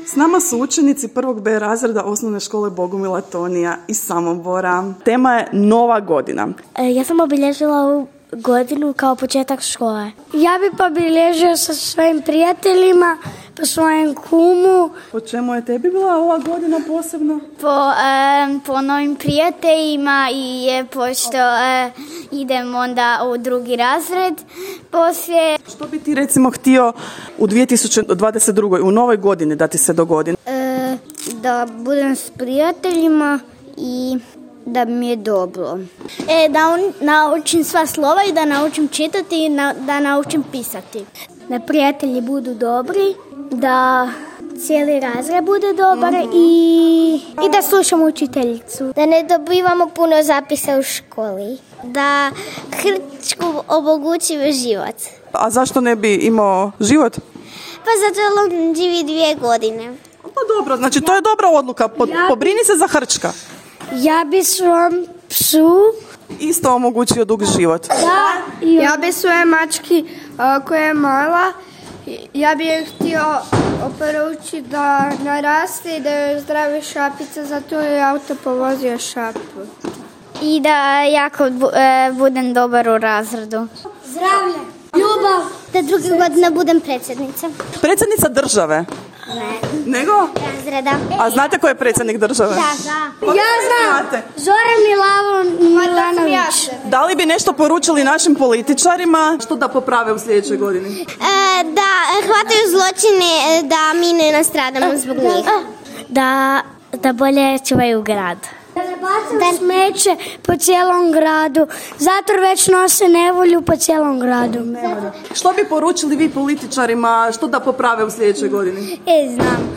S nama su učenici 1. B razreda osnovne škole Bogumila Tonija iz Samobora. Tema je Nova godina. Ja sam obilježila ovu godinu kao početak škole. Ja bi obilježio sa svojim prijateljima, po svojem kumu. Po čemu je tebi bila ova godina posebno? Po novim prijateljima i pošto idem onda u drugi razred poslije. Što bi ti recimo htio u 2022. u novoj godini da ti se dogodi? Da budem s prijateljima i da mi je dobro. Da naučim sva slova i da naučim čitati i da naučim pisati. Da prijatelji budu dobri, da cijeli razred bude dobar i da slušamo učiteljicu. Da ne dobivamo puno zapisa u školi. Da Hrčku omogući život. A zašto ne bi imao život? Pa zato on živi 2 godine. Pa dobro, znači to je dobra odluka. Pobrini se za Hrčka. Ja bi svom psu isto omogućio dug život. Ja bi svoje mački koja je mala, ja bi joj htio oporučiti da naraste i da joj zdravi šapice, zato je auto povozio šapu. I da jako budem dobar u razredu. zdravlje, ljubav. Da druge godine budem predsjednica. Predsjednica države? Ne. Nego? Razreda. A znate ko je predsjednik države? Da. Ja znam. Zoran Milanović. Da li bi nešto poručili našim političarima što da poprave u sljedećoj godini? Da hvataju zločine, da mi ne nastradamo zbog njih. Da bolje čuvaju grad. Da ne bacaju smeće po cijelom gradu. Zatvor već nose nevolju po cijelom gradu. Što bi poručili vi političarima što da poprave u sljedećoj godini? Znam.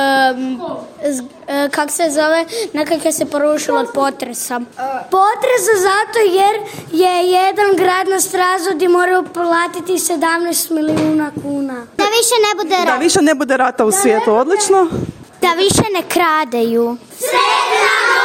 Kak se zove, nekako se porušilo od potresa. Potresa zato jer je jedan grad nastradao gdje moraju platiti 17 milijuna kuna. Da više ne bude rata. Da više ne bude rata u svijetu, odlično. Da više ne kradeju. Sretna